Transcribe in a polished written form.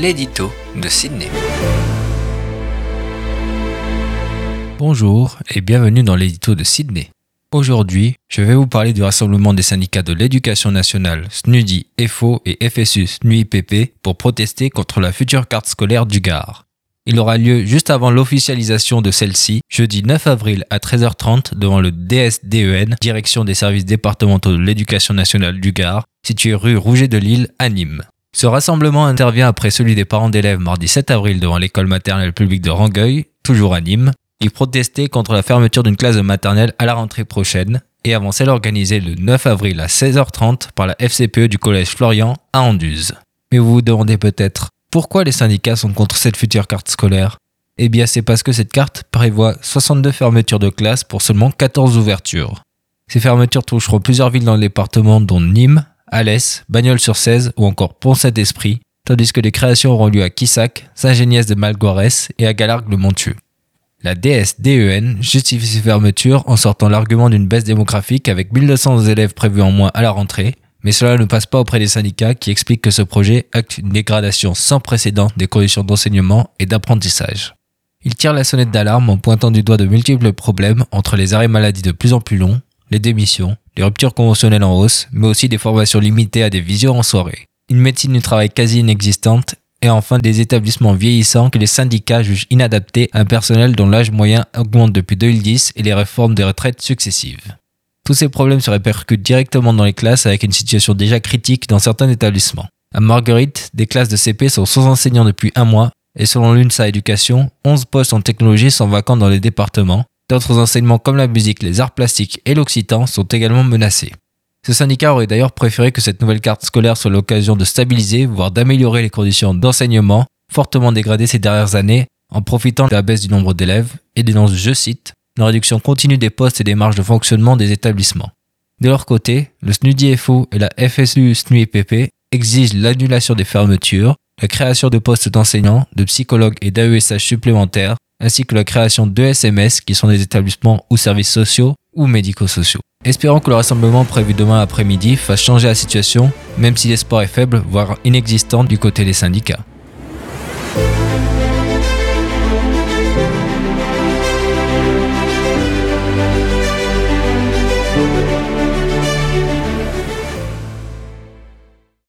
l'édito de Sydney. Bonjour et bienvenue dans l'édito de Sydney. Aujourd'hui, je vais vous parler du rassemblement des syndicats de l'éducation nationale SNUDI, FO et FSU SNUIPP pour protester contre la future carte scolaire du Gard. Il aura lieu juste avant l'officialisation de celle-ci, jeudi 9 avril à 13h30 devant le DSDEN, Direction des services départementaux de l'éducation nationale du Gard, situé rue Rouget de Lille à Nîmes. Ce rassemblement intervient après celui des parents d'élèves mardi 7 avril devant l'école maternelle publique de Rangueil, toujours à Nîmes. Ils protestaient contre la fermeture d'une classe de maternelle à la rentrée prochaine et avant celle organisée le 9 avril à 16h30 par la FCPE du collège Florian à Anduze. Mais vous vous demandez peut-être, pourquoi les syndicats sont contre cette future carte scolaire ? Eh bien c'est parce que cette carte prévoit 62 fermetures de classes pour seulement 14 ouvertures. Ces fermetures toucheront plusieurs villes dans le département dont Nîmes, Alès, Bagnols-sur-Cèze ou encore Pont-Saint-Esprit, tandis que les créations auront lieu à Quissac, Saint-Géniès-de-Malgoirès et à Galargues-le-Montieu. La DSDEN justifie ces fermetures en sortant l'argument d'une baisse démographique avec 1200 élèves prévus en moins à la rentrée, mais cela ne passe pas auprès des syndicats qui expliquent que ce projet acte une dégradation sans précédent des conditions d'enseignement et d'apprentissage. Ils tirent la sonnette d'alarme en pointant du doigt de multiples problèmes entre les arrêts maladie de plus en plus longs, les démissions, les ruptures conventionnelles en hausse, mais aussi des formations limitées à des visios en soirée, une médecine du travail quasi inexistante et enfin des établissements vieillissants que les syndicats jugent inadaptés à un personnel dont l'âge moyen augmente depuis 2010 et les réformes des retraites successives. Tous ces problèmes se répercutent directement dans les classes avec une situation déjà critique dans certains établissements. À Marguerite, des classes de CP sont sans enseignants depuis un mois et selon l'UNSA Éducation, 11 postes en technologie sont vacants dans les départements. D'autres enseignements comme la musique, les arts plastiques et l'occitan sont également menacés. Ce syndicat aurait d'ailleurs préféré que cette nouvelle carte scolaire soit l'occasion de stabiliser, voire d'améliorer les conditions d'enseignement, fortement dégradées ces dernières années, en profitant de la baisse du nombre d'élèves et dénonce, je cite, une réduction continue des postes et des marges de fonctionnement des établissements. De leur côté, le SNUDI-FO et la FSU SNUIPP exigent l'annulation des fermetures, la création de postes d'enseignants, de psychologues et d'AESH supplémentaires, ainsi que la création d'ESMS qui sont des établissements ou services sociaux ou médico-sociaux. Espérons que le rassemblement prévu demain après-midi fasse changer la situation, même si l'espoir est faible, voire inexistant du côté des syndicats.